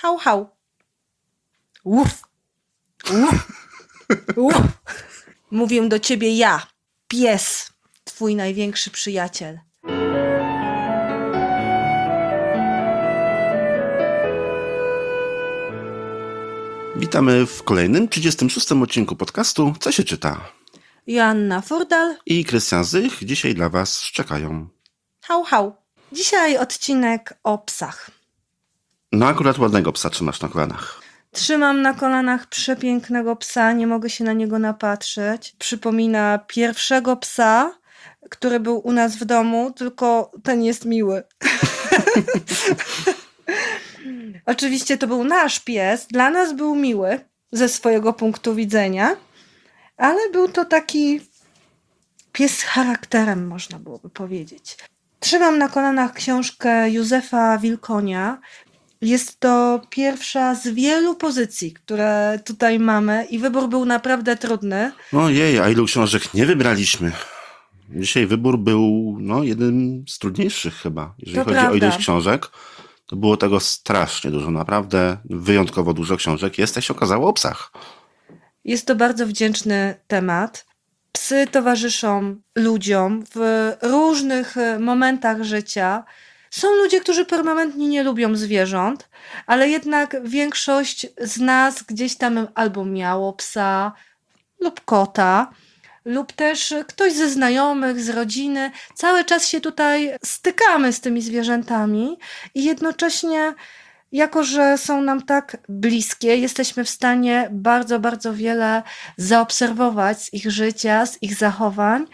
Hał, hał. Uf. Uf. Uf. Mówię do ciebie ja, pies, twój największy przyjaciel. Witamy w kolejnym, 36. odcinku podcastu Co się czyta? Joanna Furdal I Krystian Zych dzisiaj dla Was czekają. Hał, hał. Dzisiaj odcinek o psach. No akurat ładnego psa trzymasz na kolanach. Trzymam na kolanach przepięknego psa, nie mogę się na niego napatrzeć. Przypomina pierwszego psa, który był u nas w domu, tylko ten jest miły. Oczywiście to był nasz pies, dla nas był miły ze swojego punktu widzenia, ale był to taki pies z charakterem, można byłoby powiedzieć. Trzymam na kolanach książkę Józefa Wilkonia. Jest to pierwsza z wielu pozycji, które tutaj mamy i wybór był naprawdę trudny. Ojej, a ilu książek nie wybraliśmy? Dzisiaj wybór był jeden z trudniejszych chyba. Jeżeli chodzi o ilość książek, to było tego strasznie dużo. Naprawdę wyjątkowo dużo książek jest, jak się okazało, o psach. Jest to bardzo wdzięczny temat. Psy towarzyszą ludziom w różnych momentach życia. Są ludzie, którzy permanentnie nie lubią zwierząt, ale jednak większość z nas gdzieś tam albo miało psa lub kota, lub też ktoś ze znajomych, z rodziny. Cały czas się tutaj stykamy z tymi zwierzętami i jednocześnie, jako że są nam tak bliskie, jesteśmy w stanie bardzo, bardzo wiele zaobserwować z ich życia, z ich zachowań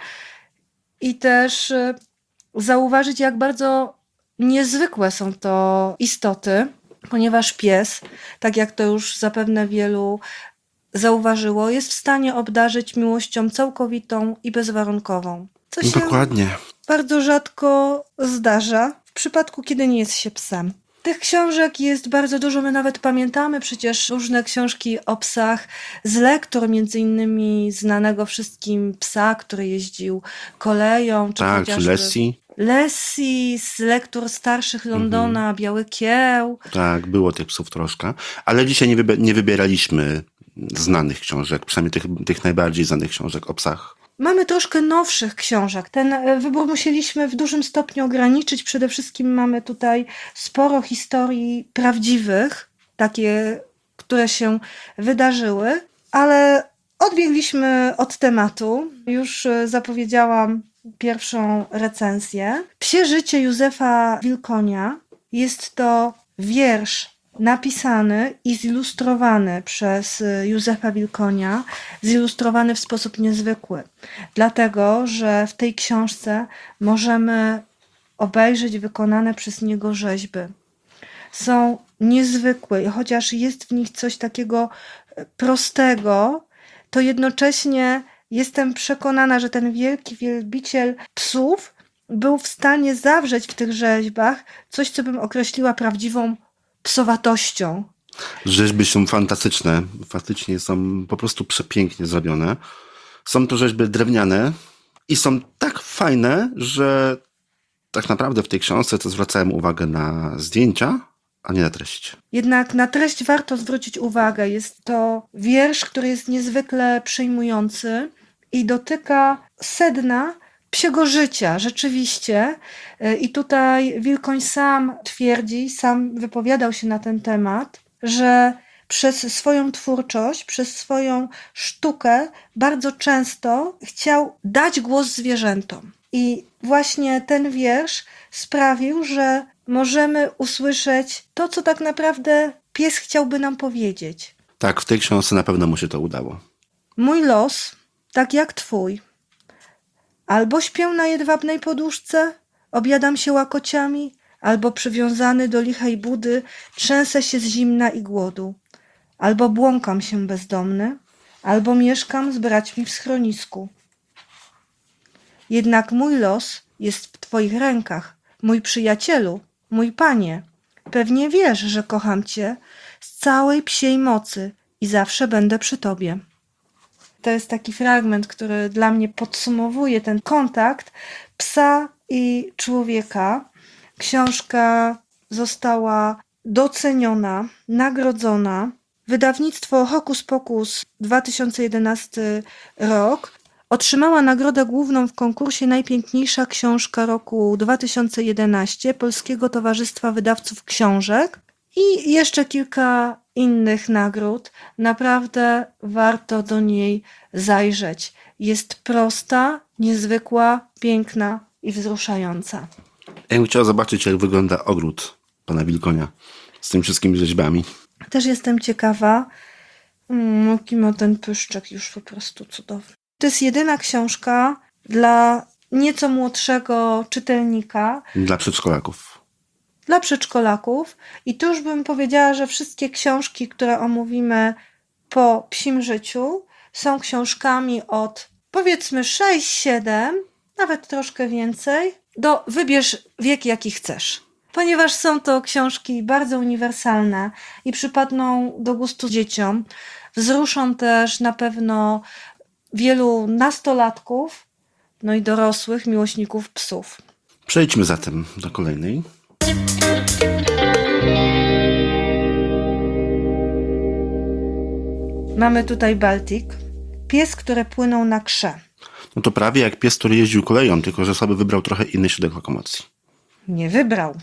i też zauważyć, jak bardzo niezwykłe są to istoty, ponieważ pies, tak jak to już zapewne wielu zauważyło, jest w stanie obdarzyć miłością całkowitą i bezwarunkową. Co się Dokładnie. bardzo rzadko zdarza w przypadku, kiedy nie jest się psem. Tych książek jest bardzo dużo, my nawet pamiętamy przecież różne książki o psach z lektur, między innymi znanego wszystkim psa, który jeździł koleją. Czy Tak, czy Lassie z lektur starszych Londona, Biały Kieł. Tak, było tych psów troszkę, ale dzisiaj nie wybieraliśmy znanych książek, przynajmniej tych najbardziej znanych książek o psach. Mamy troszkę nowszych książek. Ten wybór musieliśmy w dużym stopniu ograniczyć. Przede wszystkim mamy tutaj sporo historii prawdziwych, takie, które się wydarzyły, ale odbiegliśmy od tematu. Już zapowiedziałam pierwszą recenzję. Psie życie Józefa Wilkonia jest to wiersz napisany i zilustrowany przez Józefa Wilkonia, zilustrowany w sposób niezwykły. Dlatego, że w tej książce możemy obejrzeć wykonane przez niego rzeźby. Są niezwykłe i chociaż jest w nich coś takiego prostego, to jednocześnie jestem przekonana, że ten wielki wielbiciel psów był w stanie zawrzeć w tych rzeźbach coś, co bym określiła prawdziwą psowatością. Rzeźby są fantastyczne. Faktycznie są po prostu przepięknie zrobione. Są to rzeźby drewniane i są tak fajne, że tak naprawdę w tej książce to zwracałem uwagę na zdjęcia, a nie na treść. Jednak na treść warto zwrócić uwagę. Jest to wiersz, który jest niezwykle przejmujący i dotyka sedna psiego życia, rzeczywiście. I tutaj Wilkoń sam twierdzi, sam wypowiadał się na ten temat, że przez swoją twórczość, przez swoją sztukę bardzo często chciał dać głos zwierzętom. I właśnie ten wiersz sprawił, że możemy usłyszeć to, co tak naprawdę pies chciałby nam powiedzieć. Tak, w tej książce na pewno mu się to udało. Mój los, tak jak twój. Albo śpię na jedwabnej poduszce, obiadam się łakociami, albo przywiązany do lichej budy trzęsę się z zimna i głodu. Albo błąkam się bezdomny, albo mieszkam z braćmi w schronisku. Jednak mój los jest w twoich rękach, mój przyjacielu, mój panie. Pewnie wiesz, że kocham cię z całej psiej mocy i zawsze będę przy tobie. To jest taki fragment, który dla mnie podsumowuje ten kontakt psa i człowieka. Książka została doceniona, nagrodzona. Wydawnictwo Hokus Pokus 2011 rok otrzymała nagrodę główną w konkursie Najpiękniejsza książka roku 2011 Polskiego Towarzystwa Wydawców Książek i jeszcze kilka innych nagród. Naprawdę warto do niej zajrzeć. Jest prosta, niezwykła, piękna i wzruszająca. Ja bym chciał zobaczyć, jak wygląda ogród pana Wilkonia z tymi wszystkimi rzeźbami. Też jestem ciekawa, jaki ma ten pyszczek, już po prostu cudowny. To jest jedyna książka dla nieco młodszego czytelnika, Dla przedszkolaków. dla przedszkolaków. I tu już bym powiedziała, że wszystkie książki, które omówimy po Psim Życiu, są książkami od powiedzmy 6-7, nawet troszkę więcej, do wybierz wiek, jaki chcesz. Ponieważ są to książki bardzo uniwersalne i przypadną do gustu dzieciom. Wzruszą też na pewno wielu nastolatków, no i dorosłych miłośników psów. Przejdźmy zatem do kolejnej. Mamy tutaj Baltic. Pies, który płynął na krze. No to prawie jak pies, który jeździł koleją, tylko że sobie wybrał trochę inny środek lokomocji. Nie wybrał.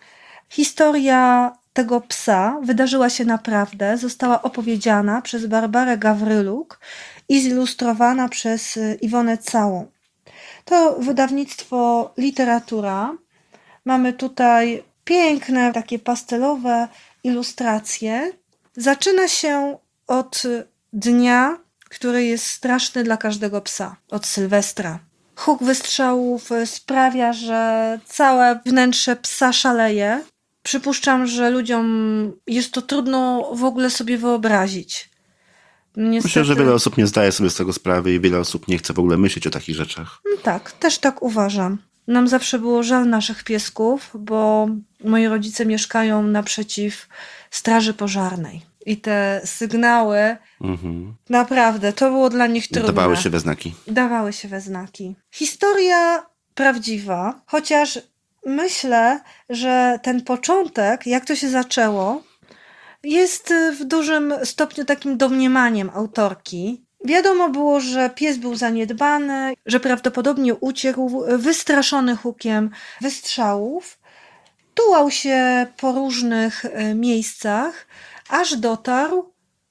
Historia tego psa wydarzyła się naprawdę, została opowiedziana przez Barbarę Gawryluk i zilustrowana przez Iwonę Całą. To wydawnictwo Literatura. Mamy tutaj piękne, takie pastelowe ilustracje. Zaczyna się od dnia, który jest straszny dla każdego psa, od Sylwestra. Huk wystrzałów sprawia, że całe wnętrze psa szaleje. Przypuszczam, że ludziom jest to trudno w ogóle sobie wyobrazić. Niestety, Myślę, że wiele osób nie zdaje sobie z tego sprawy i wiele osób nie chce w ogóle myśleć o takich rzeczach. Tak, też tak uważam. Nam zawsze było żal naszych piesków, bo moi rodzice mieszkają naprzeciw straży pożarnej. I te sygnały, naprawdę, to było dla nich trudne. Dawały się we znaki. Dawały się we znaki. Historia prawdziwa, chociaż myślę, że ten początek, jak to się zaczęło, jest w dużym stopniu takim domniemaniem autorki. Wiadomo było, że pies był zaniedbany, że prawdopodobnie uciekł, wystraszony hukiem wystrzałów. Tułał się po różnych miejscach, aż dotarł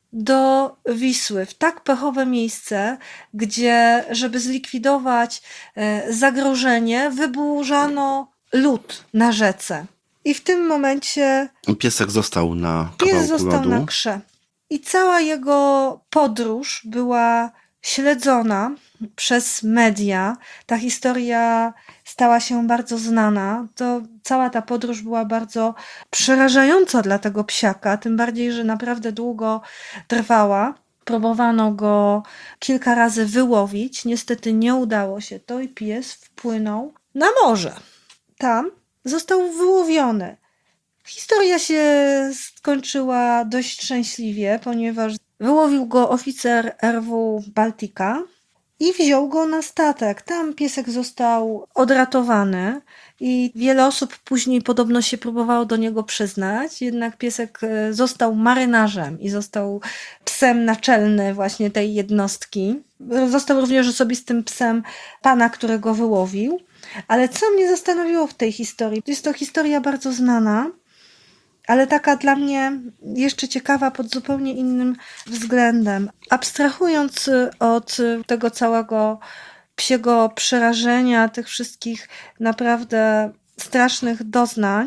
do Wisły, w tak pechowe miejsce, gdzie, żeby zlikwidować zagrożenie, wyburzano lód na rzece. I w tym momencie Piesek został na pies kawałku został lodu. na krze. I cała jego podróż była śledzona przez media. Ta historia stała się bardzo znana. Cała ta podróż była bardzo przerażająca dla tego psiaka, tym bardziej, że naprawdę długo trwała. Próbowano go kilka razy wyłowić. Niestety nie udało się to i pies wpłynął na morze. Tam został wyłowiony. Historia się skończyła dość szczęśliwie, ponieważ wyłowił go oficer RW Baltica i wziął go na statek. Tam piesek został odratowany i wiele osób później podobno się próbowało do niego przyznać, jednak piesek został marynarzem i został psem naczelnym właśnie tej jednostki. Został również osobistym psem pana, który go wyłowił. Ale co mnie zastanowiło w tej historii? Jest to historia bardzo znana, ale taka dla mnie jeszcze ciekawa pod zupełnie innym względem. Abstrahując od tego całego psiego przerażenia, tych wszystkich naprawdę strasznych doznań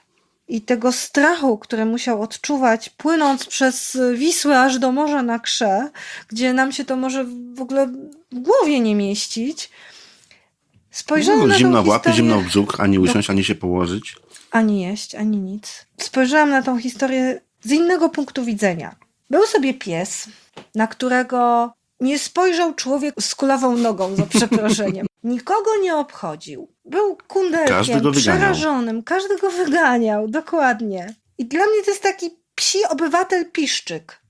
i tego strachu, który musiał odczuwać, płynąc przez Wisłę aż do morza na krze, gdzie nam się to może w ogóle w głowie nie mieścić. Spojrzałam na tą Zimno w łapy, historię... zimno w brzuch, ani usiąść, ani się położyć. Ani jeść, ani nic. Spojrzałam na tą historię z innego punktu widzenia. Był sobie pies, na którego nie spojrzał człowiek z kulawą nogą, za przeproszeniem. Nikogo nie obchodził. Był Każdy kundelkiem, go wyganiał. przerażonym. Każdy go wyganiał, dokładnie. I dla mnie to jest taki psi obywatel piszczyk.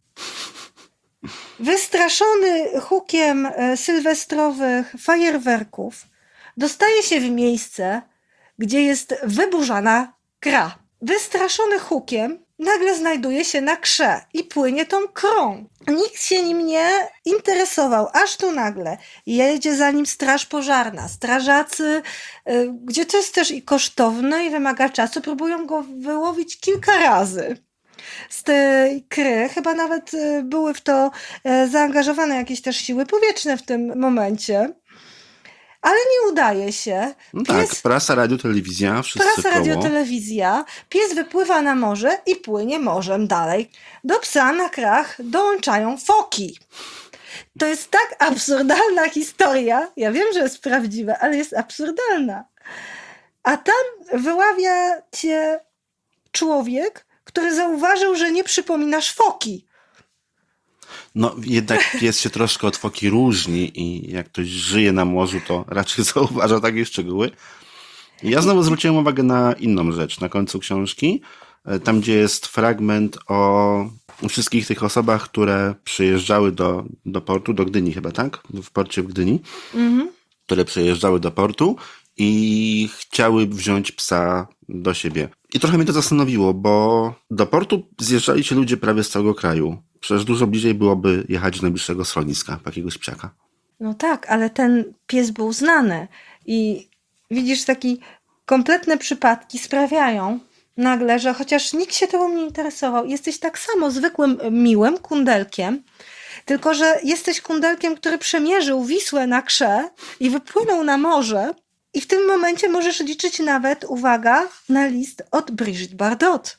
Wystraszony hukiem sylwestrowych fajerwerków, dostaje się w miejsce, gdzie jest wyburzana kra. wystraszony hukiem, nagle znajduje się na krze i płynie tą krą. Nikt się nim nie interesował, aż tu nagle jedzie za nim straż pożarna. Strażacy, gdzie to jest też i kosztowne i wymaga czasu, próbują go wyłowić kilka razy z tej kry. Chyba nawet były w to zaangażowane jakieś też siły powietrzne w tym momencie. Ale nie udaje się. No tak, prasa, radio, telewizja, wszyscy Prasa, radio, koło. telewizja. Pies wypływa na morze i płynie morzem dalej. Do psa na krach dołączają foki. To jest tak absurdalna historia. Ja wiem, że jest prawdziwa, ale jest absurdalna. A tam wyławia cię człowiek, który zauważył, że nie przypominasz foki. No jednak pies się troszkę od foki różni i jak ktoś żyje na morzu, to raczej zauważa takie szczegóły. I ja znowu zwróciłem uwagę na inną rzecz na końcu książki, tam gdzie jest fragment o wszystkich tych osobach, które przyjeżdżały do portu, do Gdyni chyba, tak? W porcie w Gdyni, które przyjeżdżały do portu i chciały wziąć psa do siebie. I trochę mnie to zastanowiło, bo do portu zjeżdżali się ludzie prawie z całego kraju. Przecież dużo bliżej byłoby jechać do najbliższego schroniska, po jakiegoś psiaka. No tak, ale ten pies był znany i widzisz, takie kompletne przypadki sprawiają nagle, że chociaż nikt się tobą nie interesował, jesteś tak samo zwykłym, miłym kundelkiem, tylko że jesteś kundelkiem, który przemierzył Wisłę na krze i wypłynął na morze i w tym momencie możesz liczyć nawet, uwaga, na list od Brigitte Bardot.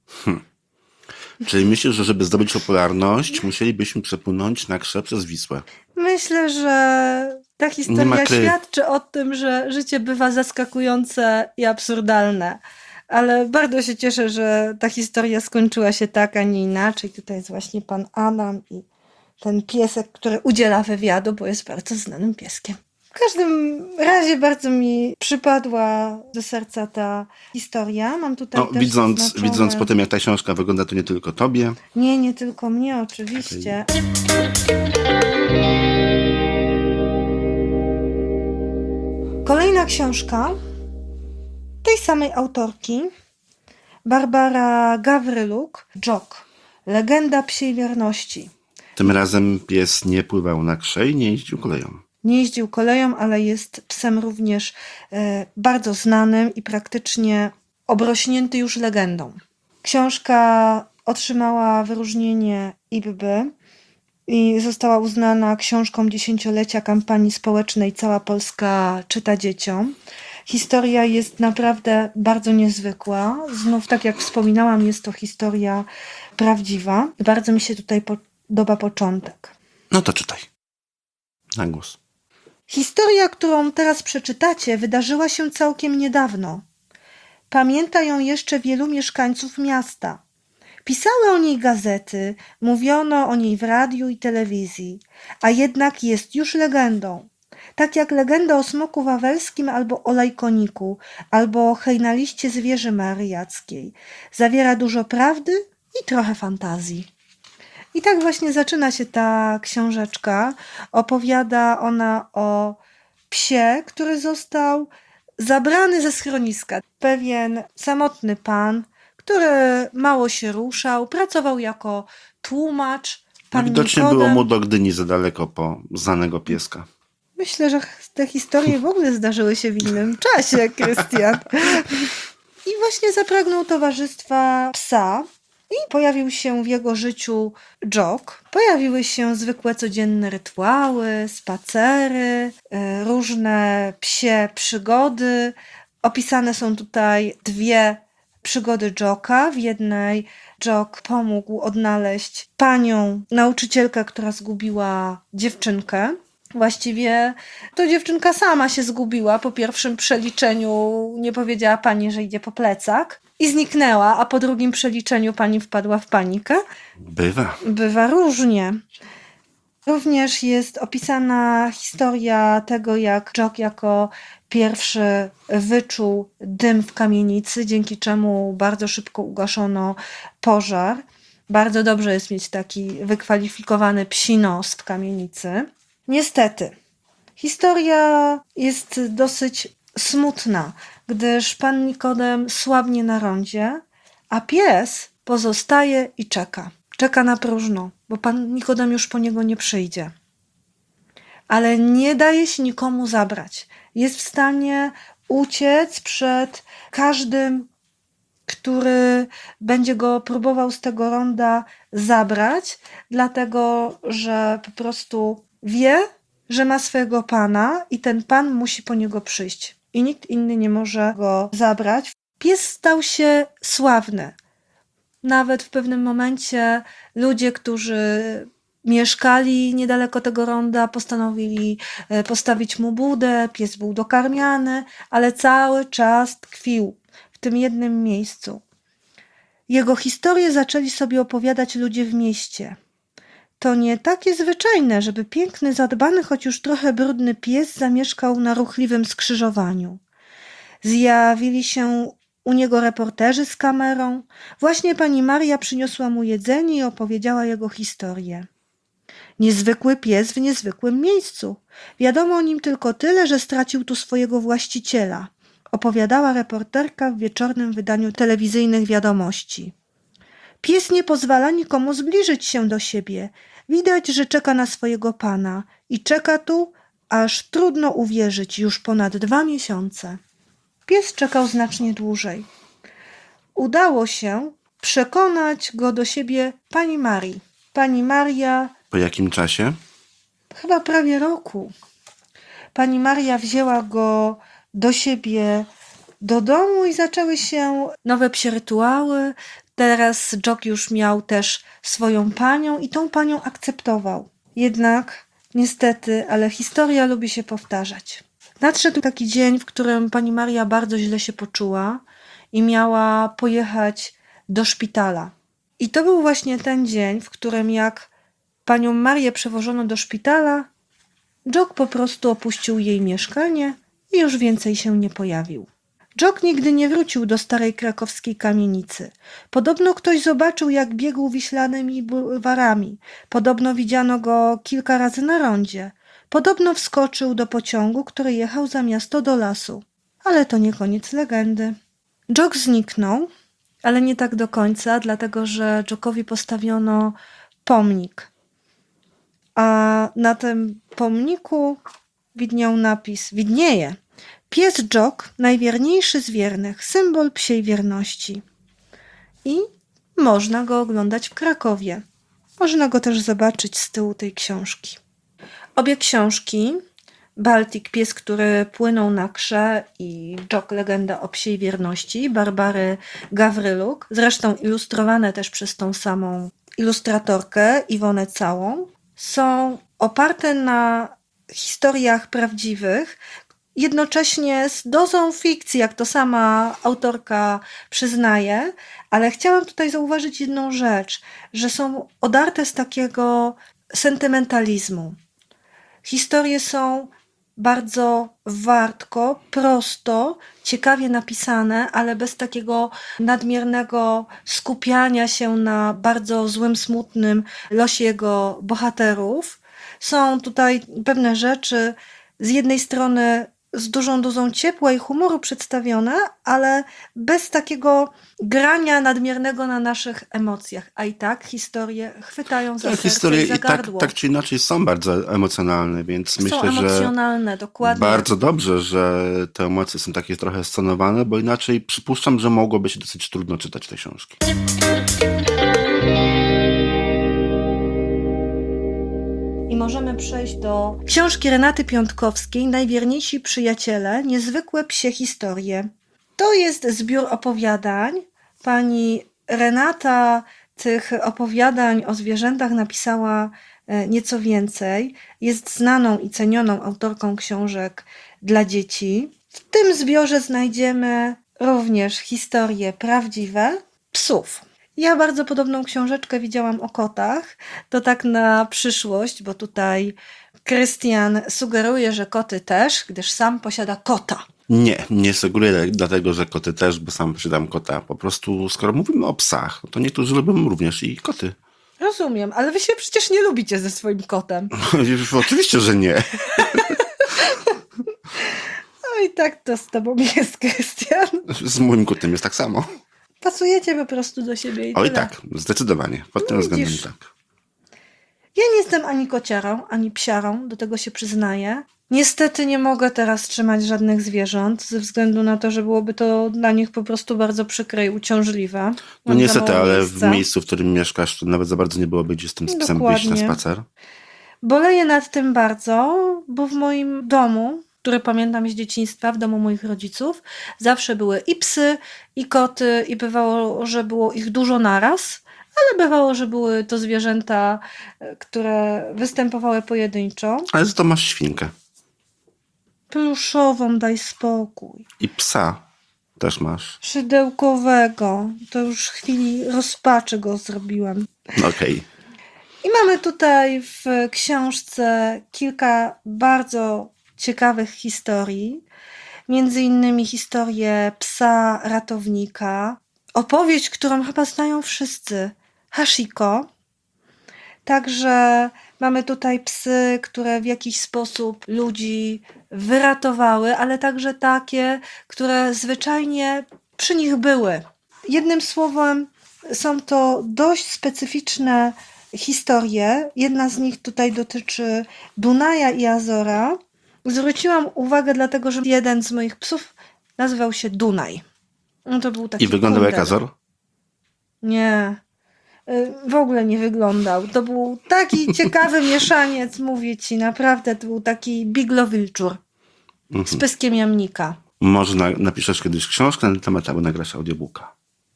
Czyli myślisz, że żeby zdobyć popularność, musielibyśmy przepłynąć na krze przez Wisłę? Myślę, że ta Nie ma historia kry. świadczy o tym, że życie bywa zaskakujące i absurdalne. Ale bardzo się cieszę, że ta historia skończyła się tak, a nie inaczej. Tutaj jest właśnie pan Adam i ten piesek, który udziela wywiadu, bo jest bardzo znanym pieskiem. W każdym razie bardzo mi przypadła do serca ta historia. Mam tutaj No, też zaznaczone... widząc po tym, jak ta książka wygląda, to nie tylko tobie. Nie tylko mnie, oczywiście. Kolejna książka tej samej autorki, Barbara Gawryluk, Jock. Legenda psiej wierności. Tym razem pies nie pływał na krze i nie jeździł koleją. Nie jeździł koleją, ale jest psem również bardzo znanym i praktycznie obrośnięty już legendą. Książka otrzymała wyróżnienie IBBY i została uznana książką dziesięciolecia kampanii społecznej Cała Polska czyta dzieciom. Historia jest naprawdę bardzo niezwykła. Znów, tak jak wspominałam, jest to historia prawdziwa. Bardzo mi się tutaj podoba początek. No to czytaj. Na głos. Historia, którą teraz przeczytacie, wydarzyła się całkiem niedawno. Pamięta ją jeszcze wielu mieszkańców miasta. Pisały o niej gazety, mówiono o niej w radiu i telewizji, a jednak jest już legendą. Tak jak legenda o smoku wawelskim albo o lajkoniku, albo o hejnaliście zwierzy mariackiej. Zawiera dużo prawdy i trochę fantazji. I tak właśnie zaczyna się ta książeczka. Opowiada ona o psie, który został zabrany ze schroniska. Pewien samotny pan, który mało się ruszał, pracował jako tłumacz. Pan Widocznie Nikodem. było mu do Gdyni za daleko po znanego pieska. Myślę, że te historie w ogóle zdarzyły się w innym czasie, Krystian. I właśnie zapragnął towarzystwa psa i pojawił się w jego życiu Jock. Pojawiły się zwykłe codzienne rytuały, spacery, różne psie przygody. Opisane są tutaj dwie przygody Jocka. W jednej Jock pomógł odnaleźć panią nauczycielkę, która zgubiła dziewczynkę. Właściwie to dziewczynka sama się zgubiła. Po pierwszym przeliczeniu nie powiedziała pani, że idzie po plecak i zniknęła, a po drugim przeliczeniu pani wpadła w panikę. Bywa. Bywa różnie. Również jest opisana historia tego, jak Jock jako pierwszy wyczuł dym w kamienicy, dzięki czemu bardzo szybko ugaszono pożar. Bardzo dobrze jest mieć taki wykwalifikowany psi nos w kamienicy. Niestety, historia jest dosyć smutna, gdyż pan Nikodem słabnie na rondzie A pies pozostaje i czeka. Czeka na próżno, bo pan Nikodem już po niego nie przyjdzie. Ale nie daje się nikomu zabrać. Jest w stanie uciec przed każdym, który będzie go próbował z tego ronda zabrać, dlatego że po prostu wie, że ma swojego pana i ten pan musi po niego przyjść. I nikt inny nie może go zabrać. Pies stał się sławny. Nawet w pewnym momencie ludzie, którzy mieszkali niedaleko tego ronda, postanowili postawić mu budę, pies był dokarmiany, ale cały czas tkwił w tym jednym miejscu. Jego historię zaczęli sobie opowiadać ludzie w mieście. To nie takie zwyczajne, żeby piękny, zadbany, choć już trochę brudny pies zamieszkał na ruchliwym skrzyżowaniu. Zjawili się u niego reporterzy z kamerą. Właśnie pani Maria przyniosła mu jedzenie i opowiedziała jego historię. Niezwykły pies w niezwykłym miejscu. Wiadomo o nim tylko tyle, że stracił tu swojego właściciela, opowiadała reporterka w wieczornym wydaniu telewizyjnych wiadomości. Pies nie pozwala nikomu zbliżyć się do siebie. Widać, że czeka na swojego pana i czeka tu, aż trudno uwierzyć, już ponad 2 miesiące. Pies czekał znacznie dłużej. Udało się przekonać go do siebie pani Marii. Pani Maria Po jakim czasie? chyba prawie roku. Pani Maria wzięła go do siebie do domu i zaczęły się nowe psie rytuały. Teraz Jock już miał też swoją panią i tą panią akceptował. Jednak niestety, ale historia lubi się powtarzać. Nadszedł taki dzień, w którym pani Maria bardzo źle się poczuła i miała pojechać do szpitala. I to był właśnie ten dzień, w którym jak panią Marię przewożono do szpitala, Jock po prostu opuścił jej mieszkanie i już więcej się nie pojawił. Jock nigdy nie wrócił do starej krakowskiej kamienicy. Podobno ktoś zobaczył, jak biegł wiślanymi bulwarami. Podobno widziano go kilka razy na rondzie. Podobno wskoczył do pociągu, który jechał za miasto do lasu. Ale to nie koniec legendy. Jock zniknął, ale nie tak do końca, dlatego że Jockowi postawiono pomnik. A na tym pomniku widnieje pies Jock, najwierniejszy z wiernych, symbol psiej wierności. I można go oglądać w Krakowie. Można go też zobaczyć z tyłu tej książki. Obie książki, Baltic, pies, który płynął na krze, i Jock, legenda o psiej wierności, Barbary Gawryluk, zresztą ilustrowane też przez tą samą ilustratorkę, Iwonę Całą, są oparte na historiach prawdziwych, jednocześnie z dozą fikcji, jak to sama autorka przyznaje, ale chciałam tutaj zauważyć jedną rzecz, że są odarte z takiego sentymentalizmu. Historie są bardzo wartko, prosto, ciekawie napisane, ale bez takiego nadmiernego skupiania się na bardzo złym, smutnym losie jego bohaterów. Są tutaj pewne rzeczy z jednej strony z dużą dozą ciepła i humoru przedstawione, ale bez takiego grania nadmiernego na naszych emocjach. A i tak historie chwytają za serce Historie i za i tak, gardło. tak czy inaczej są bardzo emocjonalne, więc Są myślę, że emocjonalne, dokładnie. bardzo dobrze, że te emocje są takie trochę scenowane, bo inaczej przypuszczam, że mogłoby się dosyć trudno czytać te książki. I możemy przejść do książki Renaty Piątkowskiej Najwierniejsi przyjaciele, niezwykłe psie historie. To jest zbiór opowiadań. Pani Renata tych opowiadań o zwierzętach napisała nieco więcej. Jest znaną i cenioną autorką książek dla dzieci. W tym zbiorze znajdziemy również historie prawdziwe psów. Ja bardzo podobną książeczkę widziałam o kotach. To tak na przyszłość, bo tutaj Krystian sugeruje, że koty też, gdyż sam posiada kota. Nie sugeruję dlatego, że koty też, bo sam posiadam kota. Po prostu, skoro mówimy o psach, to niektórzy lubią również i koty. Rozumiem, ale wy się przecież nie lubicie ze swoim kotem. Oczywiście, że nie. No i tak to z tobą jest, Krystian. Z moim kotem jest tak samo. Pasujecie po prostu do siebie i Oj tyle. tak, zdecydowanie. Pod tym No względem widzisz. tak. Ja nie jestem ani kociarą, ani psiarą, do tego się przyznaję. Niestety nie mogę teraz trzymać żadnych zwierząt, ze względu na to, że byłoby to dla nich po prostu bardzo przykre i uciążliwe. No Mam za niestety, mało ale w miejsca. miejscu, w którym mieszkasz, to nawet za bardzo nie byłoby gdzie z tym psem wyjść na Dokładnie. spacer. Boleję nad tym bardzo, bo w moim domu, który pamiętam z dzieciństwa, w domu moich rodziców, zawsze były i psy, i koty, i bywało, że było ich dużo naraz, ale bywało, że były to zwierzęta, które występowały pojedynczo. Ale za to masz świnkę. Pluszową, daj spokój. I psa też masz. Szydełkowego. To już w chwili rozpaczy go zrobiłam. Okej. I mamy tutaj w książce kilka bardzo ciekawych historii. Między innymi historię psa ratownika. Opowieść, którą chyba znają wszyscy. Hashiko. Także mamy tutaj psy, które w jakiś sposób ludzi wyratowały, ale także takie, które zwyczajnie przy nich były. Jednym słowem, są to dość specyficzne historie. Jedna z nich tutaj dotyczy Dunaja i Azora. Zwróciłam uwagę dlatego, że jeden z moich psów nazywał się Dunaj. No to był taki I wyglądał jak kundel. Azor? Nie. W ogóle nie wyglądał. To był taki ciekawy mieszaniec, mówię ci, naprawdę to był taki Biglo Wilczur z pyskiem jamnika. Może napiszesz kiedyś książkę na ten temat, albo nagrasz audiobooka.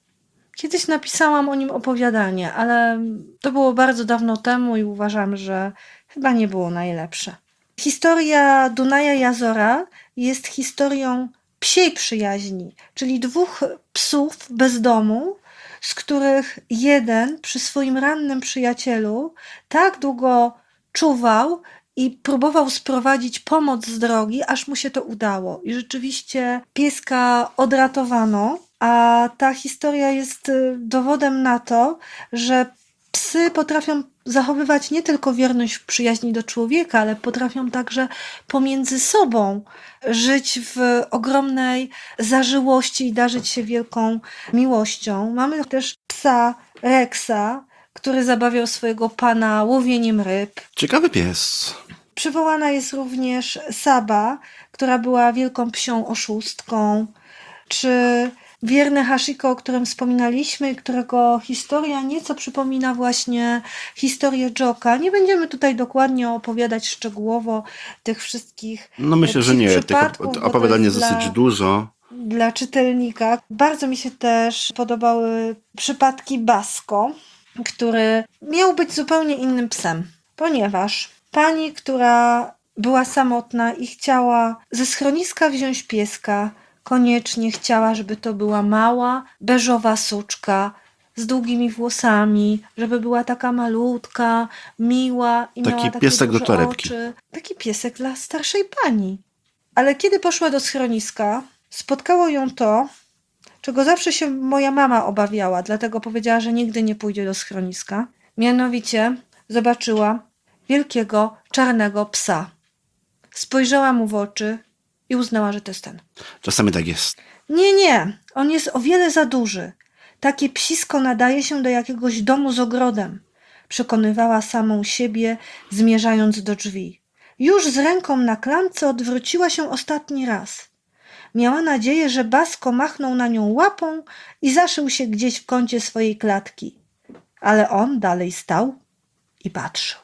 Kiedyś napisałam o nim opowiadanie, ale to było bardzo dawno temu i uważam, że chyba nie było najlepsze. Historia Dunaja i Azora jest historią psiej przyjaźni, czyli dwóch psów bez domu, z których jeden przy swoim rannym przyjacielu tak długo czuwał i próbował sprowadzić pomoc z drogi, aż mu się to udało. I rzeczywiście pieska odratowano, a ta historia jest dowodem na to, że psy potrafią zachowywać nie tylko wierność w przyjaźni do człowieka, ale potrafią także pomiędzy sobą żyć w ogromnej zażyłości i darzyć się wielką miłością. Mamy też psa Rexa, który zabawiał swojego pana łowieniem ryb. Ciekawy pies. Przywołana jest również Saba, która była wielką psią oszustką, czy wierny Hashiko, o którym wspominaliśmy, którego historia nieco przypomina właśnie historię Joka. Nie będziemy tutaj dokładnie opowiadać szczegółowo tych wszystkich No myślę, że psich nie. Tych przypadków, bo to opowiadań jest jest dosyć dużo. dla czytelnika. Bardzo mi się też podobały przypadki Basko, który miał być zupełnie innym psem, ponieważ pani, która była samotna i chciała ze schroniska wziąć pieska, koniecznie chciała, żeby to była mała, beżowa suczka z długimi włosami, żeby była taka malutka, miła i Taki miała takie piesek do duże torebki. oczy. Taki piesek dla starszej pani. Ale kiedy poszła do schroniska, spotkało ją to, czego zawsze się moja mama obawiała, dlatego powiedziała, że nigdy nie pójdzie do schroniska. Mianowicie zobaczyła wielkiego, czarnego psa. Spojrzała mu w oczy i uznała, że to jest ten. Czasami tak jest. Nie, on jest o wiele za duży. Takie psisko nadaje się do jakiegoś domu z ogrodem. Przekonywała samą siebie, zmierzając do drzwi. Już z ręką na klamce odwróciła się ostatni raz. Miała nadzieję, że Basko machnął na nią łapą i zaszył się gdzieś w kącie swojej klatki. Ale on dalej stał i patrzył.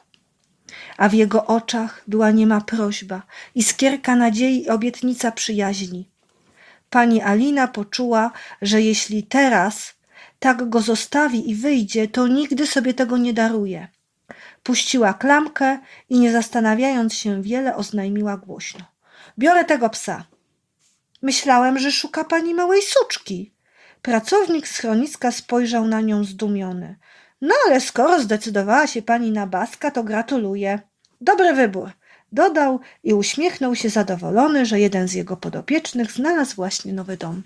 A w jego oczach była niema prośba, iskierka nadziei i obietnica przyjaźni. Pani Alina poczuła, że jeśli teraz tak go zostawi i wyjdzie, to nigdy sobie tego nie daruje. Puściła klamkę i nie zastanawiając się wiele, oznajmiła głośno. Biorę tego psa. Myślałem, że szuka pani małej suczki. Pracownik schroniska spojrzał na nią zdumiony. No ale skoro zdecydowała się pani na Baska, to gratuluję. Dobry wybór, dodał i uśmiechnął się zadowolony, że jeden z jego podopiecznych znalazł właśnie nowy dom.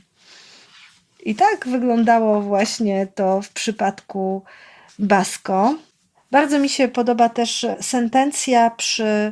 I tak wyglądało właśnie to w przypadku Basko. Bardzo mi się podoba też sentencja przy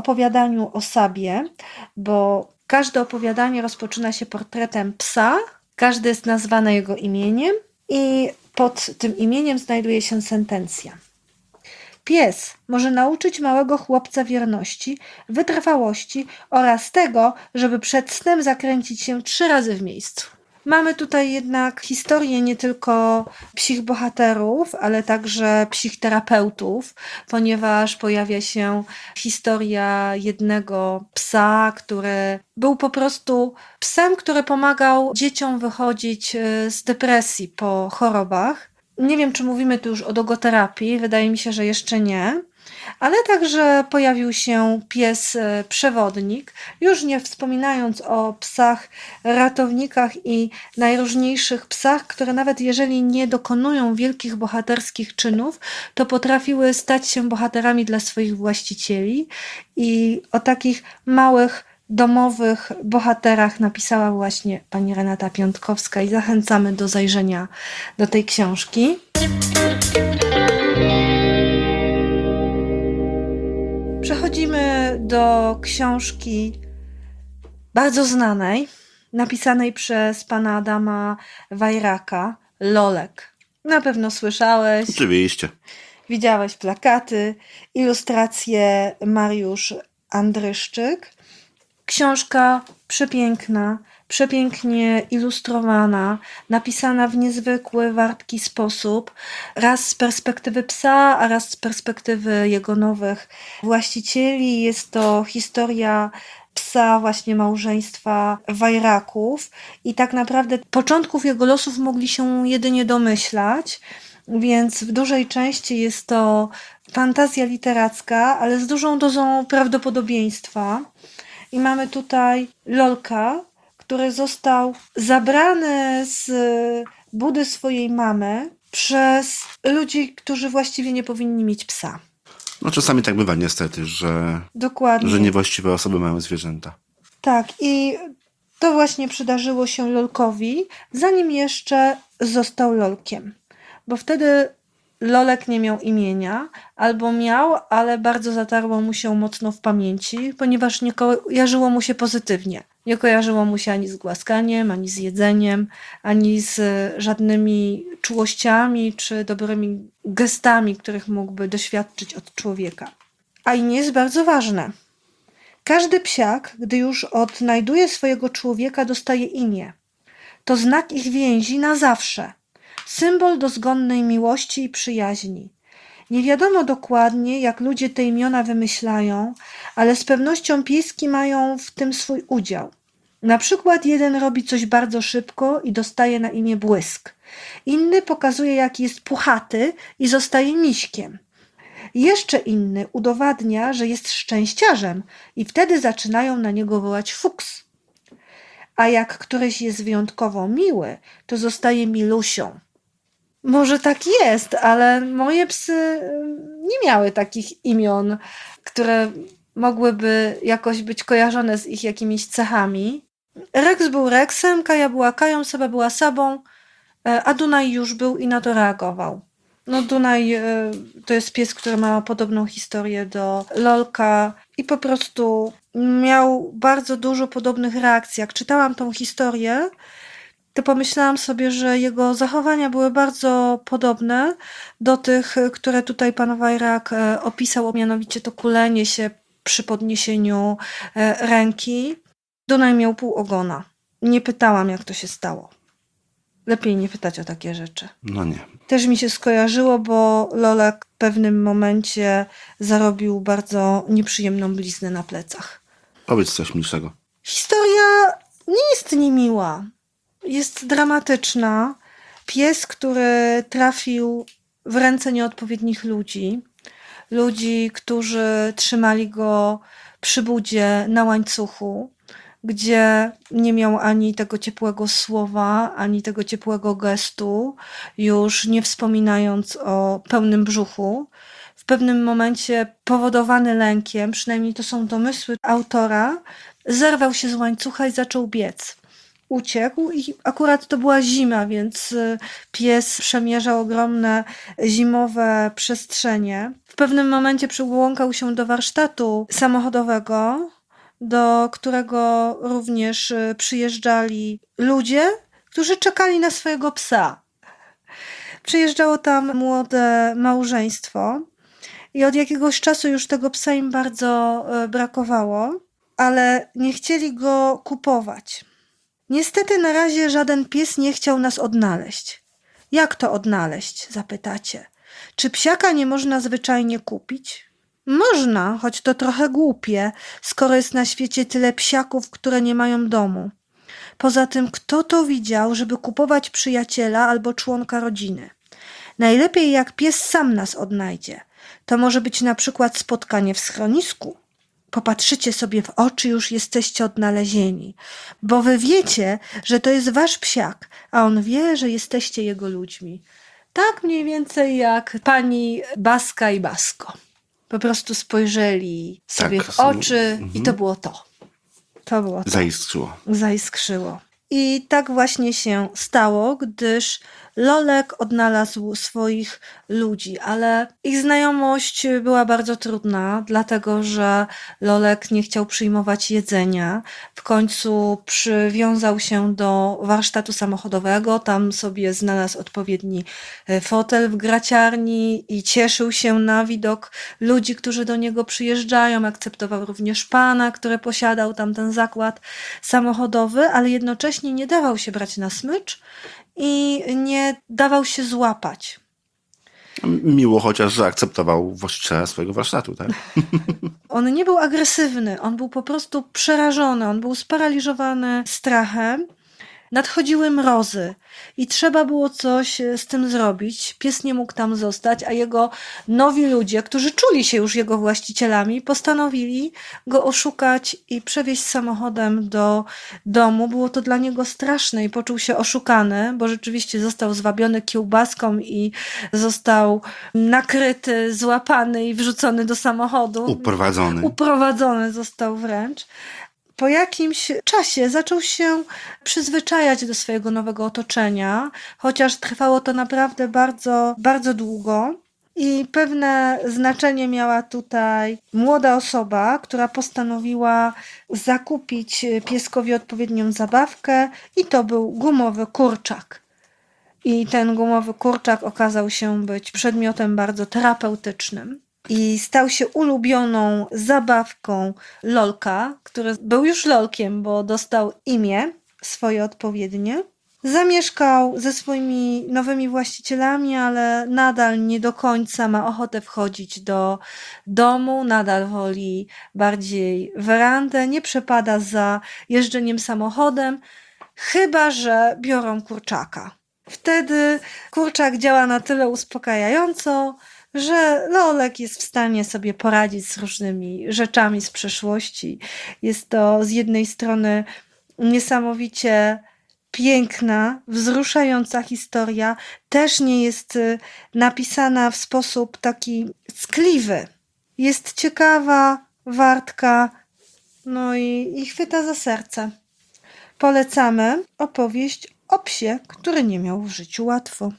opowiadaniu o Sabie, bo każde opowiadanie rozpoczyna się portretem psa Każdy jest nazwany jego imieniem i pod tym imieniem znajduje się sentencja. Pies może nauczyć małego chłopca wierności, wytrwałości oraz tego, żeby przed snem zakręcić się 3 razy w miejscu. Mamy tutaj jednak historię nie tylko psich bohaterów, ale także psich terapeutów, ponieważ pojawia się historia jednego psa, który był po prostu psem, który pomagał dzieciom wychodzić z depresji po chorobach. Nie wiem, czy mówimy tu już o dogoterapii, wydaje mi się, że jeszcze nie. Ale także pojawił się pies przewodnik, już nie wspominając o psach ratownikach i najróżniejszych psach, które nawet jeżeli nie dokonują wielkich bohaterskich czynów, to potrafiły stać się bohaterami dla swoich właścicieli. I o takich małych domowych bohaterach napisała właśnie pani Renata Piątkowska i zachęcamy do zajrzenia do tej książki. Przechodzimy do książki bardzo znanej, napisanej przez pana Adama Wajraka, Lolek. Na pewno słyszałeś, Oczywiście. widziałeś plakaty, ilustracje Mariusz Andryszczyk. Książka przepiękna, przepięknie ilustrowana, napisana w niezwykły, wartki sposób, raz z perspektywy psa, a raz z perspektywy jego nowych właścicieli. Jest to historia psa właśnie małżeństwa Wajraków i tak naprawdę początków jego losów mogli się jedynie domyślać, więc w dużej części jest to fantazja literacka, ale z dużą dozą prawdopodobieństwa. I mamy tutaj Lolka, który został zabrany z budy swojej mamy przez ludzi, którzy właściwie nie powinni mieć psa. No czasami tak bywa niestety, Dokładnie. że niewłaściwe osoby mają zwierzęta. Tak, i to właśnie przydarzyło się Lolkowi, zanim jeszcze został Lolkiem. Bo wtedy Lolek nie miał imienia, albo miał, ale bardzo zatarło mu się mocno w pamięci, ponieważ nie kojarzyło mu się pozytywnie. Nie kojarzyło mu się ani z głaskaniem, ani z jedzeniem, ani z żadnymi czułościami czy dobrymi gestami, których mógłby doświadczyć od człowieka. A i nie jest bardzo ważne. Każdy psiak, gdy już odnajduje swojego człowieka, dostaje imię. To znak ich więzi na zawsze. Symbol dozgonnej miłości i przyjaźni. Nie wiadomo dokładnie, jak ludzie te imiona wymyślają, ale z pewnością pieski mają w tym swój udział. Na przykład jeden robi coś bardzo szybko i dostaje na imię Błysk. Inny pokazuje, jaki jest puchaty i zostaje Miśkiem. Jeszcze inny udowadnia, że jest szczęściarzem i wtedy zaczynają na niego wołać Fuks. A jak któryś jest wyjątkowo miły, to zostaje Milusią. Może tak jest, ale moje psy nie miały takich imion, które mogłyby jakoś być kojarzone z ich jakimiś cechami. Rex był Rexem, Kaja była Kają, Seba była Sabą, a Dunaj już był i na to reagował. No Dunaj to jest pies, który ma podobną historię do Lolka i po prostu miał bardzo dużo podobnych reakcji. Jak czytałam tą historię, to pomyślałam sobie, że jego zachowania były bardzo podobne do tych, które tutaj pan Wajrak opisał, mianowicie to kulenie się przy podniesieniu ręki. Dunaj miał pół ogona. Nie pytałam, jak to się stało. Lepiej nie pytać o takie rzeczy. No nie. Też mi się skojarzyło, bo Lolek w pewnym momencie zarobił bardzo nieprzyjemną bliznę na plecach. Powiedz coś milszego. Historia nie jest niemiła. Jest dramatyczna. Pies, który trafił w ręce nieodpowiednich ludzi. Ludzi, którzy trzymali go przy budzie na łańcuchu, gdzie nie miał ani tego ciepłego słowa, ani tego ciepłego gestu, już nie wspominając o pełnym brzuchu. W pewnym momencie powodowany lękiem, przynajmniej to są domysły autora, zerwał się z łańcucha i zaczął biec. Uciekł i akurat to była zima, więc pies przemierzał ogromne zimowe przestrzenie. W pewnym momencie przybłąkał się do warsztatu samochodowego, do którego również przyjeżdżali ludzie, którzy czekali na swojego psa. Przyjeżdżało tam młode małżeństwo i od jakiegoś czasu już tego psa im bardzo brakowało, ale nie chcieli go kupować. Niestety na razie żaden pies nie chciał nas odnaleźć. Jak to odnaleźć? Zapytacie. Czy psiaka nie można zwyczajnie kupić? Można, choć to trochę głupie, skoro jest na świecie tyle psiaków, które nie mają domu. Poza tym, kto to widział, żeby kupować przyjaciela albo członka rodziny? Najlepiej jak pies sam nas odnajdzie. To może być na przykład spotkanie w schronisku. Popatrzycie sobie w oczy, już jesteście odnalezieni, bo wy wiecie, że to jest wasz psiak, a on wie, że jesteście jego ludźmi. Tak mniej więcej jak pani Baska i Basko. Po prostu spojrzeli sobie Tak, w oczy i to było to. To było to. Zaiskrzyło. Zaiskrzyło. I tak właśnie się stało, gdyż Lolek odnalazł swoich ludzi, ale ich znajomość była bardzo trudna, dlatego że Lolek nie chciał przyjmować jedzenia. W końcu przywiązał się do warsztatu samochodowego, tam sobie znalazł odpowiedni fotel w graciarni i cieszył się na widok ludzi, którzy do niego przyjeżdżają. Akceptował również pana, który posiadał tam ten zakład samochodowy, ale jednocześnie nie dawał się brać na smycz i nie dawał się złapać. Miło chociaż, że akceptował właściciela swojego warsztatu, tak? On nie był agresywny, on był po prostu przerażony, on był sparaliżowany strachem. Nadchodziły mrozy i trzeba było coś z tym zrobić. Pies nie mógł tam zostać, a jego nowi ludzie, którzy czuli się już jego właścicielami, postanowili go oszukać i przewieźć samochodem do domu. Było to dla niego straszne i poczuł się oszukany, bo rzeczywiście został zwabiony kiełbaską i został nakryty, złapany i wrzucony do samochodu. Uprowadzony został wręcz. Po jakimś czasie zaczął się przyzwyczajać do swojego nowego otoczenia, chociaż trwało to naprawdę bardzo, bardzo długo. I pewne znaczenie miała tutaj młoda osoba, która postanowiła zakupić pieskowi odpowiednią zabawkę i to był gumowy kurczak. I ten gumowy kurczak okazał się być przedmiotem bardzo terapeutycznym. I stał się ulubioną zabawką Lolka, który był już Lolkiem, bo dostał imię swoje odpowiednie. Zamieszkał ze swoimi nowymi właścicielami, ale nadal nie do końca ma ochotę wchodzić do domu, nadal woli bardziej werandę, nie przepada za jeżdżeniem samochodem, chyba że biorą kurczaka. Wtedy kurczak działa na tyle uspokajająco, że Lolek jest w stanie sobie poradzić z różnymi rzeczami z przeszłości. Jest to z jednej strony niesamowicie piękna, wzruszająca historia, też nie jest napisana w sposób taki ckliwy. Jest ciekawa, wartka, no i chwyta za serce. Polecamy opowieść o psie, który nie miał w życiu łatwo.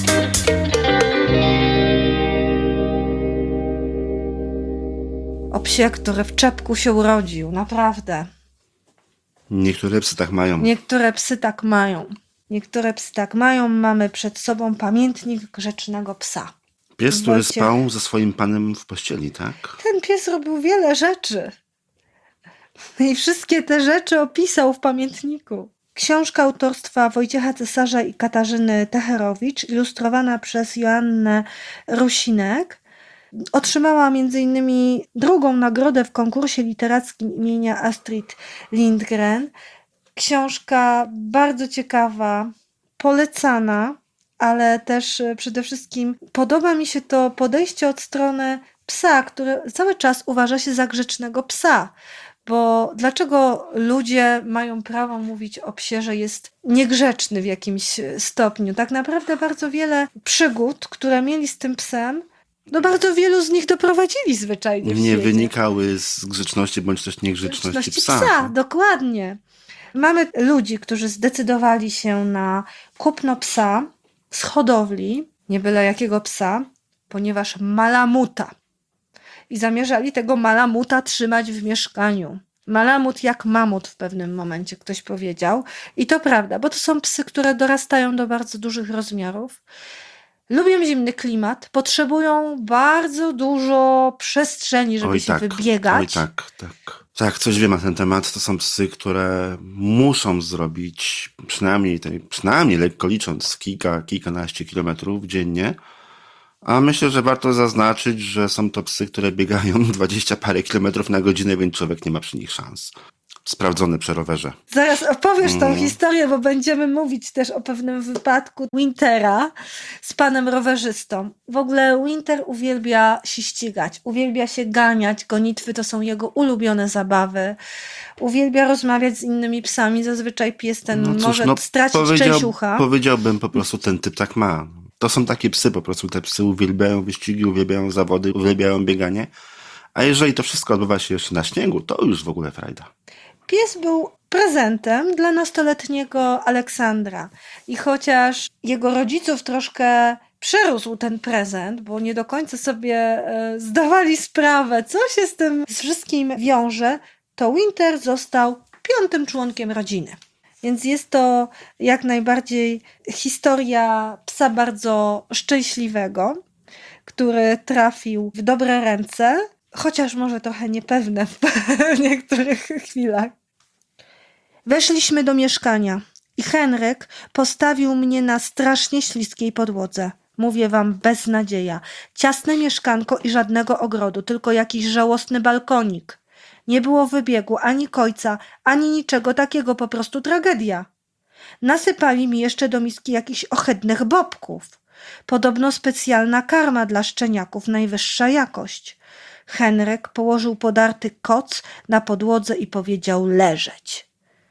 O psie, który w czepku się urodził, naprawdę. Niektóre psy tak mają. Niektóre psy tak mają. Niektóre psy tak mają. Mamy przed sobą pamiętnik grzecznego psa. Pies, który spał ze swoim panem w pościeli, tak? Ten pies robił wiele rzeczy. I wszystkie te rzeczy opisał w pamiętniku. Książka autorstwa Wojciecha Cesarza i Katarzyny Techerowicz, ilustrowana przez Joannę Rusinek, otrzymała m.in. drugą nagrodę w konkursie literackim imienia Astrid Lindgren. Książka bardzo ciekawa, polecana, ale też przede wszystkim podoba mi się to podejście od strony psa, który cały czas uważa się za grzecznego psa. Bo dlaczego ludzie mają prawo mówić o psie, że jest niegrzeczny w jakimś stopniu? Tak naprawdę bardzo wiele przygód, które mieli z tym psem, no bardzo wielu z nich doprowadzili zwyczajnie w Nie świecie. wynikały z grzeczności bądź też niegrzeczności psa. Dokładnie. Mamy ludzi, którzy zdecydowali się na kupno psa z hodowli, nie byle jakiego psa, ponieważ malamuta. I zamierzali tego malamuta trzymać w mieszkaniu. Malamut jak mamut w pewnym momencie ktoś powiedział. I to prawda, bo to są psy, które dorastają do bardzo dużych rozmiarów. Lubią zimny klimat, potrzebują bardzo dużo przestrzeni, żeby Oj się tak, wybiegać. oj tak, tak. Tak, coś wiem na ten temat. To są psy, które muszą zrobić przynajmniej lekko licząc kilkanaście kilometrów dziennie. A myślę, że warto zaznaczyć, że są to psy, które biegają 20 parę kilometrów na godzinę, więc człowiek nie ma przy nich szans. Sprawdzone przy rowerze. Zaraz opowiesz tą historię, bo będziemy mówić też o pewnym wypadku Wintera z panem rowerzystą. W ogóle Winter uwielbia się ścigać, uwielbia się ganiać, gonitwy to są jego ulubione zabawy. Uwielbia rozmawiać z innymi psami, zazwyczaj pies ten może stracić część ucha. Powiedziałbym po prostu, ten typ tak ma. To są takie psy po prostu, te psy uwielbiają wyścigi, uwielbiają zawody, uwielbiają bieganie. A jeżeli to wszystko odbywa się jeszcze na śniegu, to już w ogóle frajda. Pies był prezentem dla nastoletniego Aleksandra i chociaż jego rodziców troszkę przerósł ten prezent, bo nie do końca sobie zdawali sprawę, co się z tym wszystkim wiąże, to Winter został 5. członkiem rodziny. Więc jest to jak najbardziej historia psa bardzo szczęśliwego, który trafił w dobre ręce, chociaż może trochę niepewne w niektórych chwilach. Weszliśmy do mieszkania i Henryk postawił mnie na strasznie śliskiej podłodze. Mówię wam, beznadzieja. Ciasne mieszkanko i żadnego ogrodu, tylko jakiś żałosny balkonik. Nie było wybiegu, ani kojca, ani niczego takiego, po prostu tragedia. Nasypali mi jeszcze do miski jakichś ohydnych bobków. Podobno specjalna karma dla szczeniaków, najwyższa jakość. Henryk położył podarty koc na podłodze i powiedział leżeć.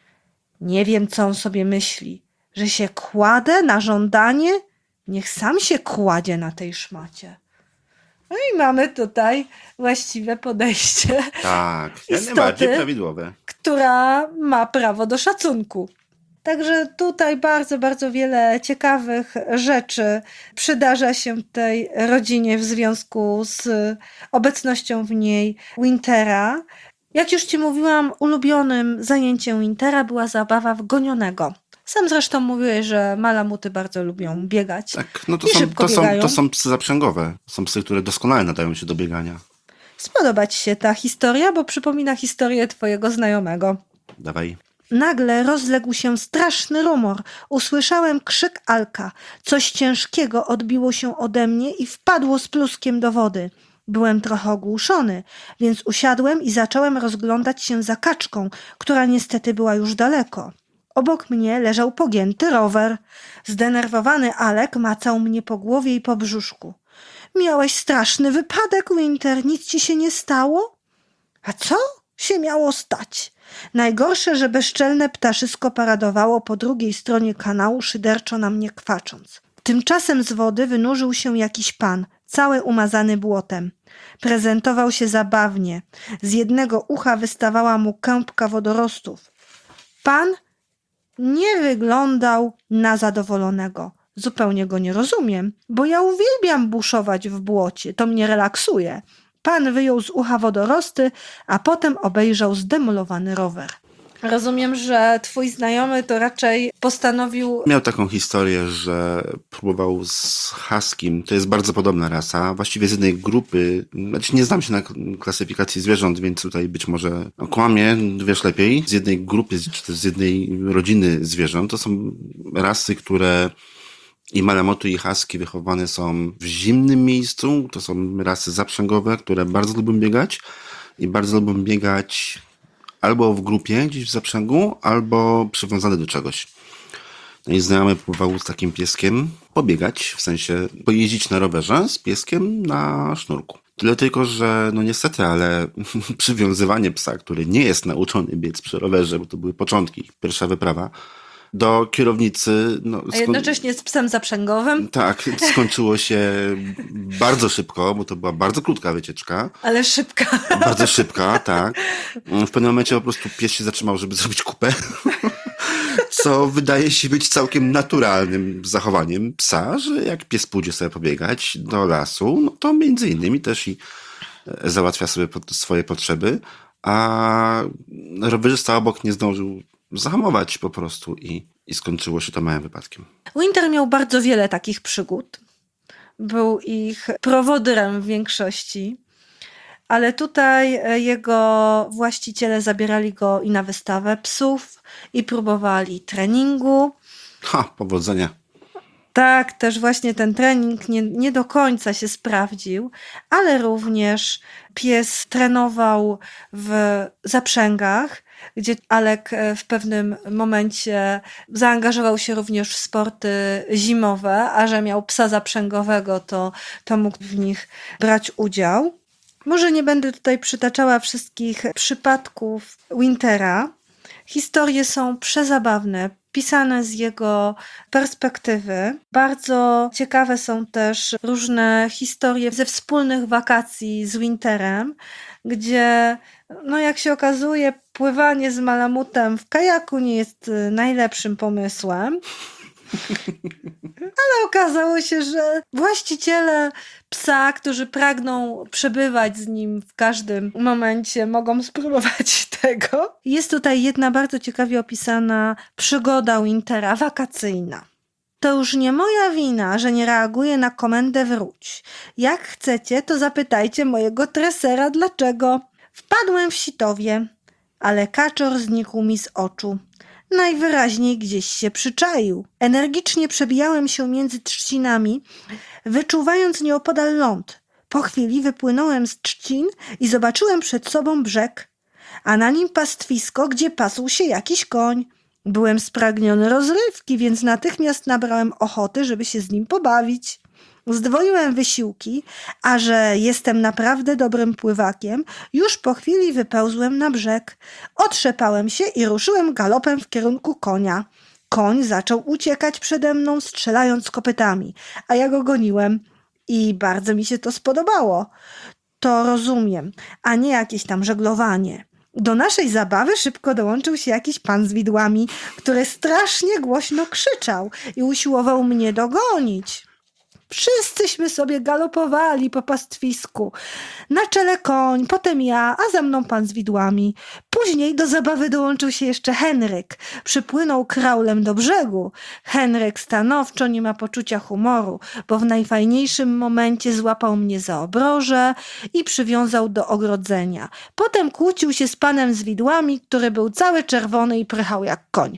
Nie wiem, co on sobie myśli, że się kładę na żądanie? Niech sam się kładzie na tej szmacie. No i mamy tutaj właściwe podejście, Tak, jak Istoty. najbardziej prawidłowe. która ma prawo do szacunku. Także tutaj bardzo, bardzo wiele ciekawych rzeczy przydarza się tej rodzinie w związku z obecnością w niej Wintera. Jak już ci mówiłam, ulubionym zajęciem Wintera była zabawa w gonionego. Sam zresztą mówiłeś, że malamuty bardzo lubią biegać. Tak, no I szybko biegają. to są psy zaprzęgowe. Są psy, które doskonale nadają się do biegania. Spodoba ci się ta historia, bo przypomina historię twojego znajomego. Dawaj. Nagle rozległ się straszny rumor. Usłyszałem krzyk Alka. Coś ciężkiego odbiło się ode mnie i wpadło z pluskiem do wody. Byłem trochę ogłuszony, więc usiadłem i zacząłem rozglądać się za kaczką, która niestety była już daleko. Obok mnie leżał pogięty rower. Zdenerwowany Alek macał mnie po głowie i po brzuszku. Miałeś straszny wypadek, Winter, nic ci się nie stało? A co się miało stać? Najgorsze, że bezczelne ptaszysko paradowało po drugiej stronie kanału, szyderczo na mnie kwacząc. Tymczasem z wody wynurzył się jakiś pan, cały umazany błotem. Prezentował się zabawnie. Z jednego ucha wystawała mu kępka wodorostów. Pan nie wyglądał na zadowolonego. Zupełnie go nie rozumiem, bo ja uwielbiam buszować w błocie, to mnie relaksuje. Pan wyjął z ucha wodorosty, a potem obejrzał zdemolowany rower. Rozumiem, że twój znajomy to raczej postanowił... Miał taką historię, że próbował z huskim. To jest bardzo podobna rasa. Właściwie z jednej grupy. Znaczy nie znam się na klasyfikacji zwierząt, więc tutaj być może kłamię, wiesz lepiej. Z jednej grupy, czy też z jednej rodziny zwierząt. To są rasy, które i malamuty, i husky wychowane są w zimnym miejscu. To są rasy zaprzęgowe, które bardzo lubią biegać i bardzo lubią biegać albo w grupie gdzieś w zaprzęgu, albo przywiązane do czegoś. No i znajomy próbował z takim pieskiem pobiegać, w sensie pojeździć na rowerze z pieskiem na sznurku. Tyle tylko, że no niestety, ale przywiązywanie psa, który nie jest nauczony biec przy rowerze, bo to były początki, pierwsza wyprawa, do kierownicy... No, A jednocześnie z psem zaprzęgowym? Tak, skończyło się bardzo szybko, bo to była bardzo krótka wycieczka. Ale szybka. Bardzo szybka, tak. W pewnym momencie po prostu pies się zatrzymał, żeby zrobić kupę, co wydaje się być całkiem naturalnym zachowaniem psa, że jak pies pójdzie sobie pobiegać do lasu, no to między innymi też i załatwia sobie swoje potrzeby, a rowerzysta obok nie zdążył zahamować po prostu i skończyło się to małym wypadkiem. Winter miał bardzo wiele takich przygód. Był ich prowodyrem w większości, ale tutaj jego właściciele zabierali go i na wystawę psów, i próbowali treningu. Powodzenia. Tak, też właśnie ten trening nie do końca się sprawdził, ale również pies trenował w zaprzęgach, gdzie Alek w pewnym momencie zaangażował się również w sporty zimowe, a że miał psa zaprzęgowego, to mógł w nich brać udział. Może nie będę tutaj przytaczała wszystkich przypadków Wintera. Historie są przezabawne, pisane z jego perspektywy. Bardzo ciekawe są też różne historie ze wspólnych wakacji z Winterem, gdzie, jak się okazuje, pływanie z Malamutem w kajaku nie jest najlepszym pomysłem. Ale okazało się, że właściciele psa, którzy pragną przebywać z nim w każdym momencie, mogą spróbować tego. Jest tutaj jedna bardzo ciekawie opisana przygoda Wintera wakacyjna. To już nie moja wina, że nie reaguje na komendę wróć. Jak chcecie, to zapytajcie mojego tresera dlaczego. Wpadłem w sitowie, ale kaczor znikł mi z oczu. Najwyraźniej gdzieś się przyczaił. Energicznie przebijałem się między trzcinami, wyczuwając nieopodal ląd. Po chwili wypłynąłem z trzcin i zobaczyłem przed sobą brzeg, a na nim pastwisko, gdzie pasł się jakiś koń. Byłem spragniony rozrywki, więc natychmiast nabrałem ochoty, żeby się z nim pobawić. Zdwoiłem wysiłki, a że jestem naprawdę dobrym pływakiem, już po chwili wypełzłem na brzeg. Otrzepałem się i ruszyłem galopem w kierunku konia. Koń zaczął uciekać przede mną, strzelając kopytami, a ja go goniłem i bardzo mi się to spodobało. To rozumiem, a nie jakieś tam żeglowanie. Do naszej zabawy szybko dołączył się jakiś pan z widłami, który strasznie głośno krzyczał i usiłował mnie dogonić. Wszyscyśmy sobie galopowali po pastwisku. Na czele koń, potem ja, a za mną pan z widłami. Później do zabawy dołączył się jeszcze Henryk. Przypłynął kraulem do brzegu. Henryk stanowczo nie ma poczucia humoru, bo w najfajniejszym momencie złapał mnie za obroże i przywiązał do ogrodzenia. Potem kłócił się z panem z widłami, który był cały czerwony i prychał jak koń.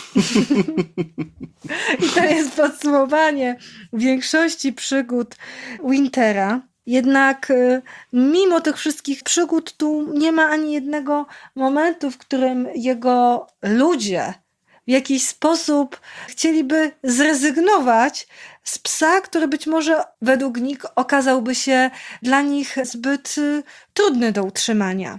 I to jest podsumowanie większości przygód Wintera. Jednak mimo tych wszystkich przygód tu nie ma ani jednego momentu, w którym jego ludzie w jakiś sposób chcieliby zrezygnować z psa, który być może według nich okazałby się dla nich zbyt trudny do utrzymania.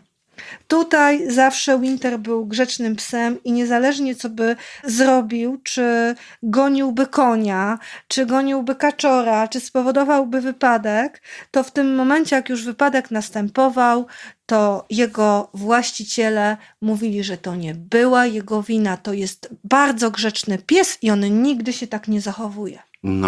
Tutaj zawsze Winter był grzecznym psem i niezależnie co by zrobił, czy goniłby konia, czy goniłby kaczora, czy spowodowałby wypadek, to w tym momencie, jak już wypadek następował, to jego właściciele mówili, że to nie była jego wina, to jest bardzo grzeczny pies i on nigdy się tak nie zachowuje.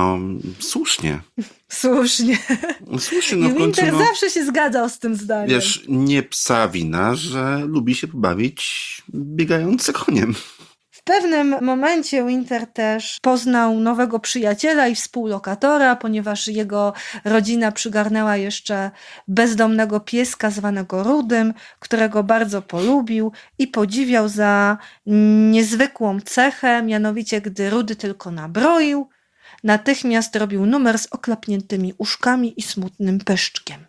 Słusznie. Słusznie. Słusznie, I w końcu, Winter zawsze się zgadzał z tym zdaniem. wiesz, nie psa wina, że lubi się pobawić biegający koniem. W pewnym momencie Winter też poznał nowego przyjaciela i współlokatora, ponieważ jego rodzina przygarnęła jeszcze bezdomnego pieska zwanego Rudym, którego bardzo polubił i podziwiał za niezwykłą cechę, mianowicie gdy Rudy tylko nabroił, natychmiast robił numer z oklapniętymi uszkami i smutnym pyszczkiem.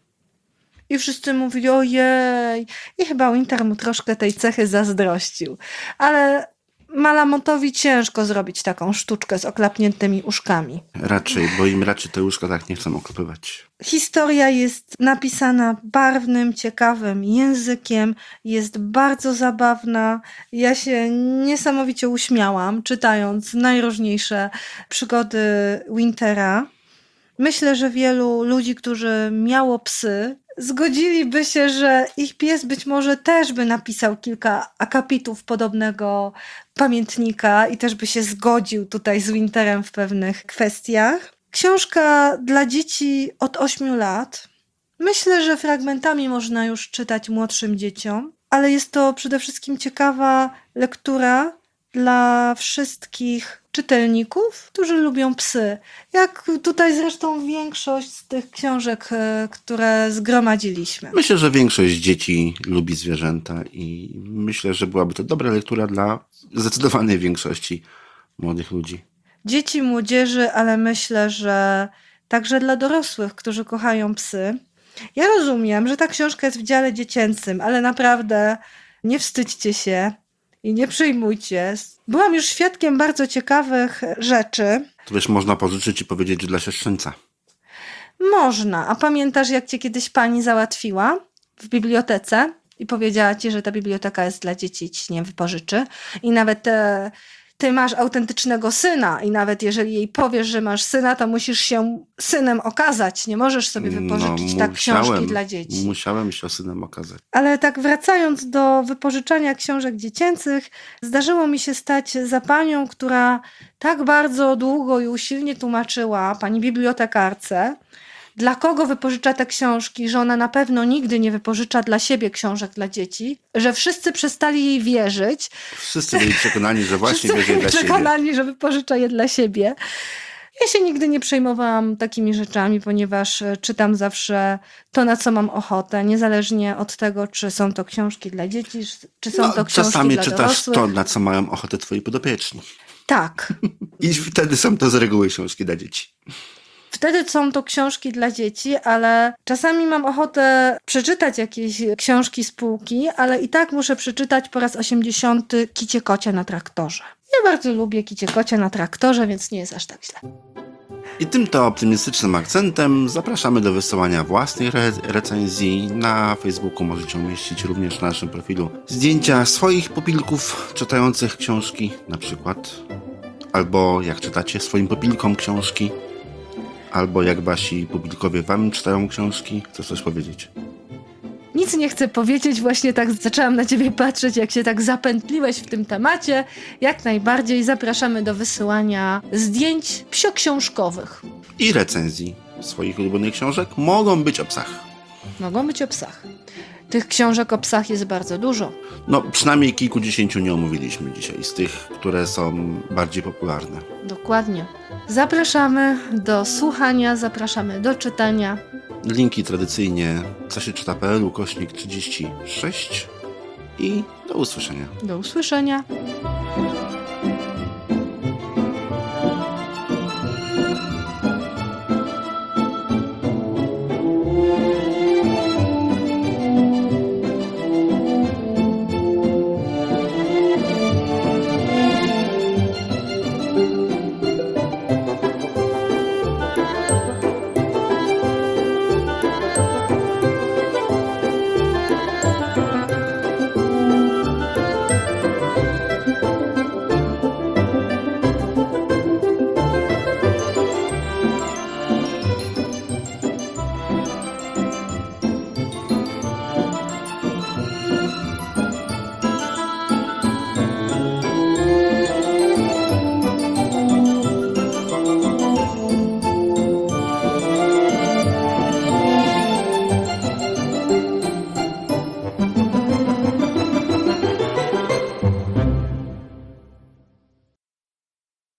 I wszyscy mówili, ojej, i chyba Winter mu troszkę tej cechy zazdrościł. Ale Malamutowi ciężko zrobić taką sztuczkę z oklapniętymi uszkami. Raczej, bo im raczej te łóżka tak nie chcą oklepywać. Historia jest napisana barwnym, ciekawym językiem, jest bardzo zabawna. Ja się niesamowicie uśmiałam, czytając najróżniejsze przygody Wintera. Myślę, że wielu ludzi, którzy miało psy, zgodziliby się, że ich pies być może też by napisał kilka akapitów podobnego pamiętnika i też by się zgodził tutaj z Winterem w pewnych kwestiach. Książka dla dzieci od 8 lat. Myślę, że fragmentami można już czytać młodszym dzieciom. ale jest to przede wszystkim ciekawa lektura dla wszystkich czytelników, którzy lubią psy. Jak tutaj zresztą większość z tych książek, które zgromadziliśmy. Myślę, że większość dzieci lubi zwierzęta i myślę, że byłaby to dobra lektura dla zdecydowanej większości młodych ludzi. Dzieci, młodzieży, ale myślę, że także dla dorosłych, którzy kochają psy. Ja rozumiem, że ta książka jest w dziale dziecięcym, ale naprawdę nie wstydźcie się i nie przejmujcie. Byłam już świadkiem bardzo ciekawych rzeczy. To wiesz, można pożyczyć i powiedzieć, że dla siostrzeńca. Można. A pamiętasz, jak cię kiedyś pani załatwiła w bibliotece i powiedziała ci, że ta biblioteka jest dla dzieci i ci nie wypożyczy? I nawet ty masz autentycznego syna i nawet jeżeli jej powiesz, że masz syna, to musisz się synem okazać. Nie możesz sobie wypożyczyć tak książki dla dzieci. Musiałem się synem okazać. Ale tak wracając do wypożyczania książek dziecięcych, zdarzyło mi się stać za panią, która tak bardzo długo i usilnie tłumaczyła pani bibliotekarce, dla kogo wypożycza te książki, że ona na pewno nigdy nie wypożycza dla siebie książek dla dzieci, że wszyscy przestali jej wierzyć. Wszyscy byli przekonani, że właśnie Wszyscy bierze byli dla siebie. przekonani, że wypożycza je dla siebie. Ja się nigdy nie przejmowałam takimi rzeczami, ponieważ czytam zawsze to, na co mam ochotę, niezależnie od tego, czy są to książki dla dzieci, czy są to książki Czasami dla czytasz dorosłych. to, na co mają ochotę twoi podopieczni. Tak. I wtedy są to z reguły książki dla dzieci. Wtedy są to książki dla dzieci, ale czasami mam ochotę przeczytać jakieś książki z półki, ale i tak muszę przeczytać po raz 80 Kicie Kocie na traktorze. Ja bardzo lubię Kicie Kocie na traktorze, więc nie jest aż tak źle. I tym to optymistycznym akcentem zapraszamy do wysyłania własnych recenzji. Na Facebooku możecie umieścić również na naszym profilu zdjęcia swoich pupilków czytających książki na przykład. Albo jak czytacie swoim pupilkom książki. Albo jak wasi pupilkowie wam czytają książki. Chcesz coś powiedzieć? Nic nie chcę powiedzieć, właśnie tak zaczęłam na ciebie patrzeć, jak się tak zapętliłeś w tym temacie. Jak najbardziej zapraszamy do wysyłania zdjęć psioksiążkowych. I recenzji swoich ulubionych książek mogą być o psach. Mogą być o psach. Tych książek o psach jest bardzo dużo. No, przynajmniej kilkudziesięciu nie omówiliśmy dzisiaj, z tych, które są bardziej popularne. Dokładnie. Zapraszamy do słuchania, zapraszamy do czytania. Linki tradycyjnie cosieczyta.pl/36 i do usłyszenia. Do usłyszenia.